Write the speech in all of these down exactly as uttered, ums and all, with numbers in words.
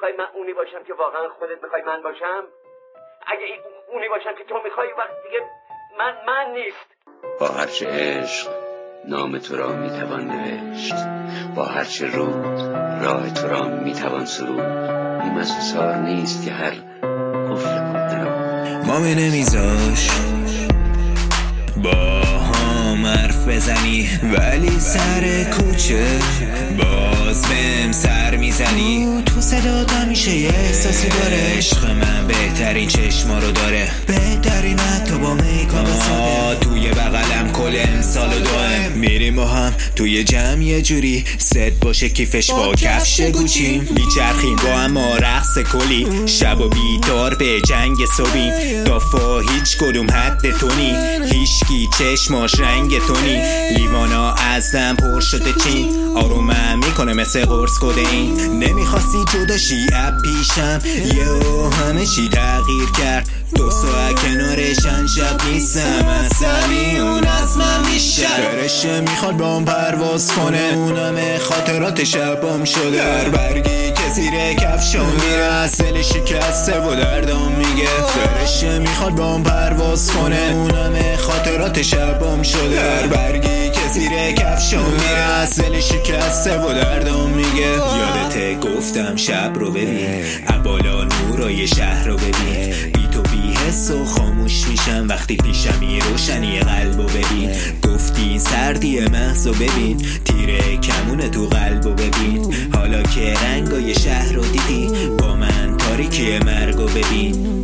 میخوای من اونی باشم که واقعا خودت میخوای من باشم؟ اگه اونی باشم که تو میخوای وقت دیگه من من نیست. با هرچه عشق نام تو را میتوان نوشت، با هرچه رود راه تو را میتوان سرود. این مسوسار نیست که هر قفل بود نرو. ما می نمیذاش با هم حرف بزنی، ولی سر کوچه باز بهم سر میزنی. تو صدات همیشه یه احساسی داره، عشق من بهترین چشما رو داره، بهترین حتی با میکاپ ساده. توی بغلم کل امسال و دائم میریم با هم توی جمع یه جوری ست باشه کیفش با کفش گوچیم. میچرخیم با هم ما رقص کلی، شب و بیدار به جنگ صبحیم. دافا هیچ کدوم حد تونی، هیچکی چشماش رنگ تونی. لیوانا ازم پر شده چین، آرومم میکنه مثل قرص کدین. نمیخواستی جداشی اب پیشم، یهو همه چی تغییر کرد. دو ساعت کنارشن شب نیستم، اصلی اون از من بیشتر. فرشه میخواد با هم پرواز کنه، اونم خاطرات شبام شده. هر برگی که زیر کفشم میره اصل شکسته و دردم میگه. فرشه میخواد با هم پرواز کنه، اونم خاطرات شبام شده. هر برگی که زیر کفشم میره اصل شکسته و دردم میگه. یادته گفتم شب رو ببین، ابالا نورای شهر رو ببین. بی تو بی حس و خاموش میشم وقتی پیشمی، روشنی قلبو ببین. گفتی سردی محض و ببین، تیره کمون تو قلبو ببین. حالا که رنگای شهر رو دیدی، با من تاریکی مرگو ببین.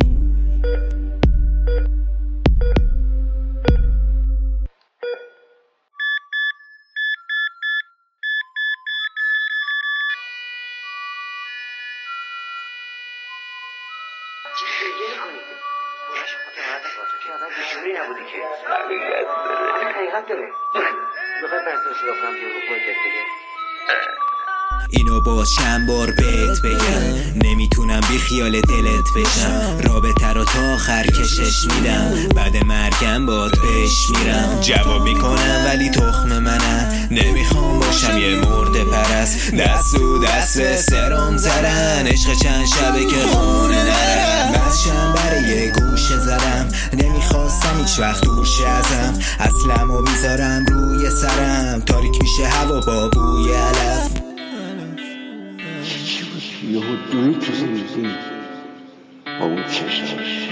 چه خیلی کنید؟ برای شما تمرد باشا که آدم بیشوری نبودی که حقیقت داره. بخواید برسل صدا کنم که رو باید بگه اینو باز چند بار بهت بگم، نمیتونم بی خیال دلت بشم. رابطه رو تا آخر کشش میدم، بعد مرگم باد بهش میرم. جواب میکنم ولی تخم منم، نمیخوام باشم یه مرد پرست. دست و دست سرم زدن، عشق چند شبه که خونه نرم. بسشم برای یه گوشه زدم، نمیخواستم هیچ وقت دوشه ازم. اصلمو میذارم روی سرم، تاریک میشه هوا با بوی علف. یهو دوی تو زندگی با اون چشمش.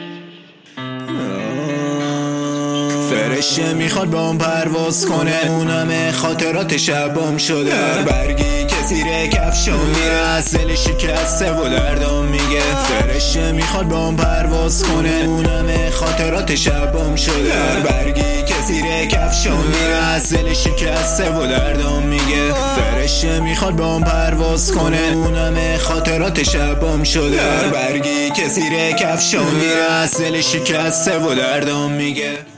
فرشه میخواد با هم پرواز کنه، اونم خاطرات شبام شده. هر برگی که زیر کفشم میره اصل شکسته و دردم میگه. فرشه میخواد با هم پرواز کنه، اونم خاطرات شبام شده. هر برگی که زیر کفشم میره اصل شکسته و دردم میگه. فرشه میخواد با هم پرواز کنه، اونم خاطرات شبام شده. هر برگی که زیر کفشم میره اصل شکسته و دردم میگه.